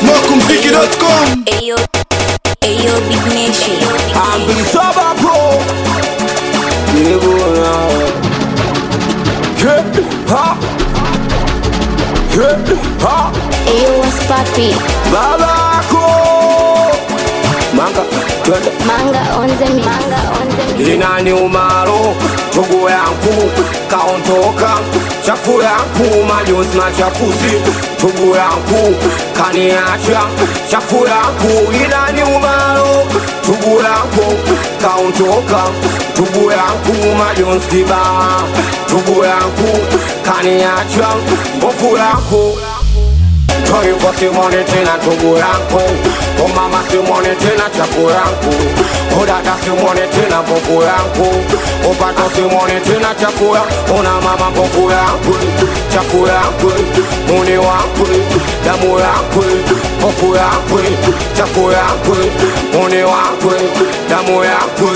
Smokumziki.com. Ayo, Big Nation. I'm Billy Saba Pro. Yeah, boy. Ha. Ha. Ayo, what's papi? Babako. Manga, twende. Manga on the mix. Inani umaro, togo yangu, kaontoka. Chafu yangu, majozi na chafuzi. Togo yangu, kaniacha. Chafu yangu, inani umaro, togo yangu, kaontoka. Togo yangu, majozi kiba. Togo yangu, kaniacha. Bofu yangu. Toi kwa simone tena togo yangu. O mama simone tena chafu yangu. O dada simone tena bofu yangu. O pato simone tena chafu yangu. Ona mama bofu yangu. Chafu yangu. Muni wangu. Damu yangu. Bofu yangu. Chafu yangu. Muni wangu. Damu yangu.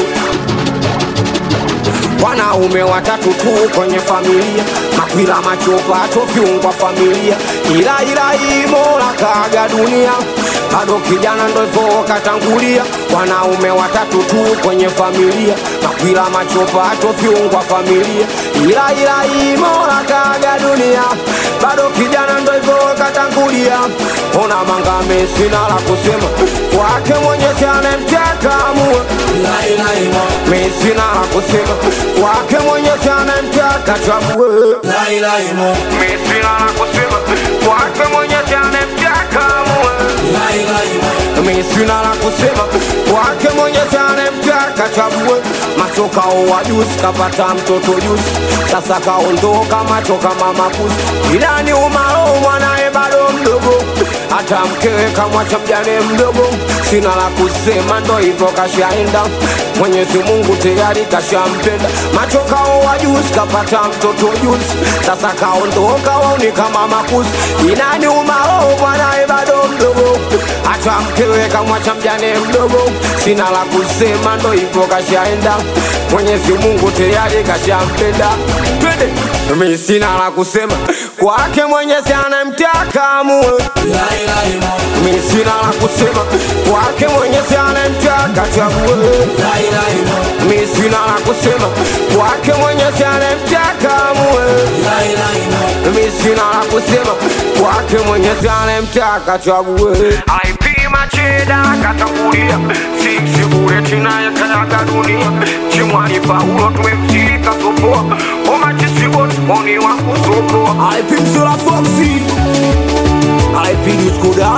Wanaume watatu tu kwenye familia, makwila machopa tofiungwa familia, ila imola kaga dunia, bado kijana ndo hivyo katangulia. Wanaume watatu tu kwenye familia, makwila machopa tofiungwa familia, ila imola kaga dunia, bado kijana ndo hivyo katangulia. Ona mangame sina la kusema, kwake Mwenyezi anemtaka amue. Mimi sina la kusema, kwake Mwenyezi anemtaka chague. Mimi sina la kusema, kwake Mwenyezi anemtaka amue. Mimi sina la kusema, kwake Mwenyezi anemtaka chague. Machoka wajuzi kapata mtoto juzi, sasa kaondoka machoka mama kusi. Ila ni umaro mwanae bado mdogo, hata mkewe kamwacha mjane mdogo. Sina la kusema ndo hivyo kashaenda, Mwenyezi Mungu tayari kashampenda. Machoka wajuzi kapata mtoto juzi, sasa kaondoka wauni kama makusi. Ila ni umaro mwanae bado mdogo, hata mkewe kamwacha mjane mdogo. Sina la kusema ndo hivyo kashaenda, Mwenyezi Mungu tayari kashampenda. Twende. Mimi sina la kusema, kwake Mwenyezi anemtaka amue. Mimi sina la kusema, kwake Mwenyezi anemtaka chague. Mimi sina la kusema, kwake Mwenyezi anemtaka amue. Mimi sina la kusema, kwake Mwenyezi anemtaka chague. Aipima cheda katangulia, sisi bure tina ya kayaga dunia. Chimwani paulo tumemshika sopoa, oma chisibot oni wangu sopoa. Aipim Sura Foxy, aipim Skoda,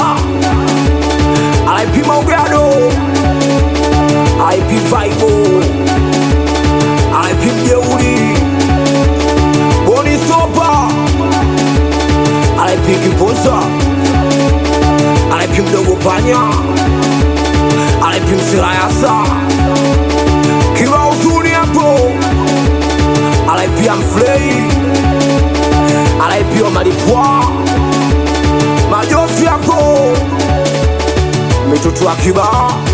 aipim Maugado, aipim Vibo, aipim Jeuri, Boni Sopa, aipim Kiponsa, aipim Dogo Panya, aipim Sirayasa, Kiwa uzuni hapo, aipim Amflei, aipim Malipwa, Majofi hapo, mitutu wa Kiba.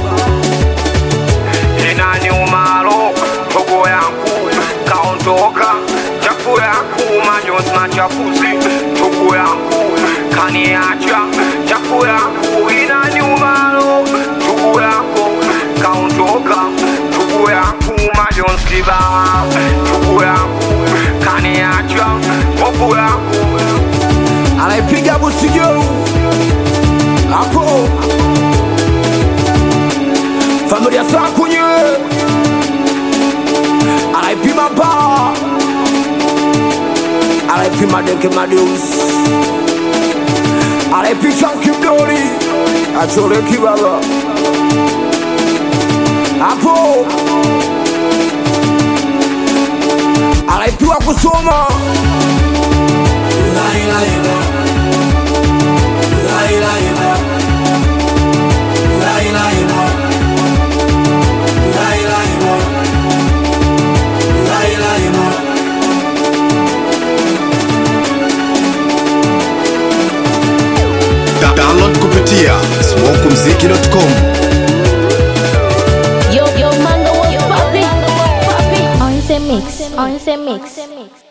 Inani umaro, togo yangu, kaondoka. Chafu yangu, majozi na chafuzi. Togo yangu, kaniacha. Chafu yangu, inani umaro, togo yangu, kaondoka. Togo yangu, majozi kiba. Togo yangu, kaniacha. Togo yangu, anaipiga busigeu hapo. Familia Sakunye anaipima pa, anaipima Denke Madeus, anaipicha Kibdori achore Kibaba hapo, anaipiwa kusoma. Download kupitia Smokumziki.com. Yo, Manga, what's papi? On the mix.